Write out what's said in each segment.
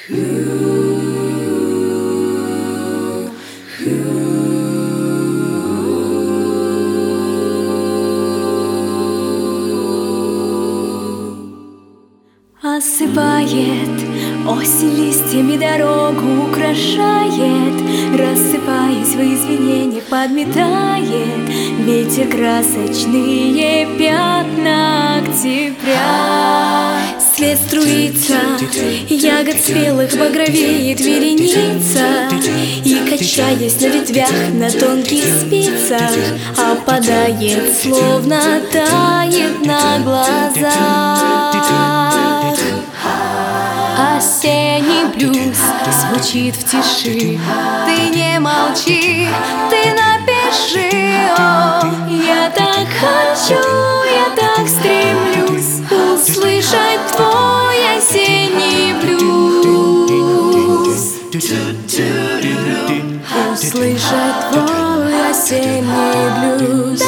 Осыпает осень листьями дорогу, украшает, рассыпаясь в извинениях, подметает ветер красочные пятна октября. Свет струится, ягод спелых багровеет вереница, и, качаясь на ветвях, на тонких спицах, опадает, словно тает на глазах. Осенний блюз звучит в тиши. Ты не молчи, ты напиши. О, я так хочу, я так стремлюсь услышать твой осенний блюз. Услышать твой осенний блюз.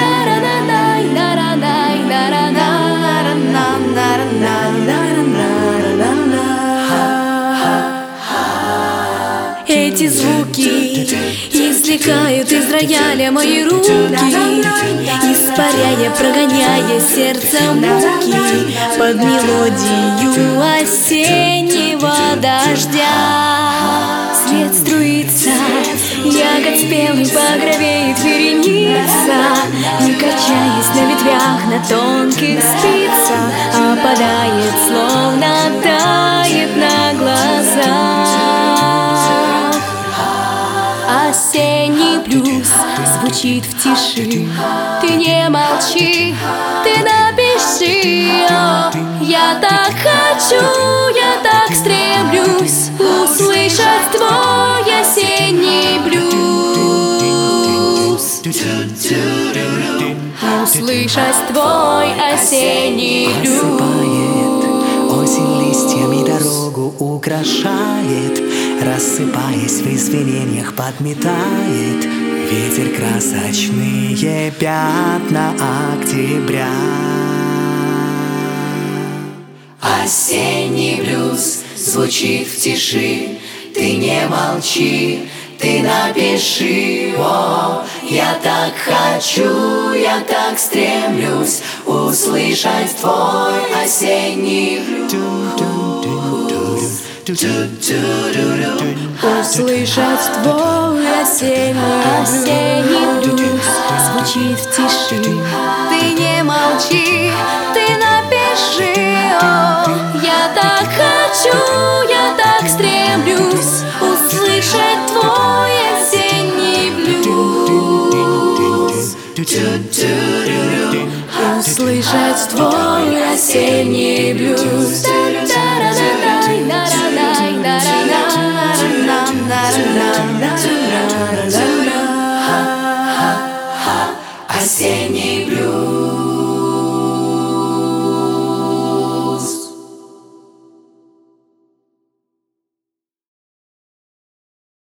Эти звуки извлекают из рояля мои руки, испаряя, прогоняя сердце муки под мелодию осеннего дождя. Свет струится, ягод спелых багровеет вереница, и, качаясь на ветвях, на тонких спицах, опадает, словно тает на глазах. Осенний блюз звучит в тиши. Ты не молчи, ты напиши. О, я так хочу, я так стремлюсь услышать твой осенний блюз. Услышать твой осенний блюз. Осень листьями дорогу украшает, рассыпаясь в извинениях, подметает ветер красочные пятна октября. Осенний блюз звучит в тиши. Ты не молчи, ты напиши. О, я так хочу, я так стремлюсь услышать твой осенний блюз. Услышать твой осенний блюз звучит в тиши. Ты не молчи, ты напиши. О, я так хочу, я так стремлюсь услышать твой осенний блюз. Услышать твой осенний блюз.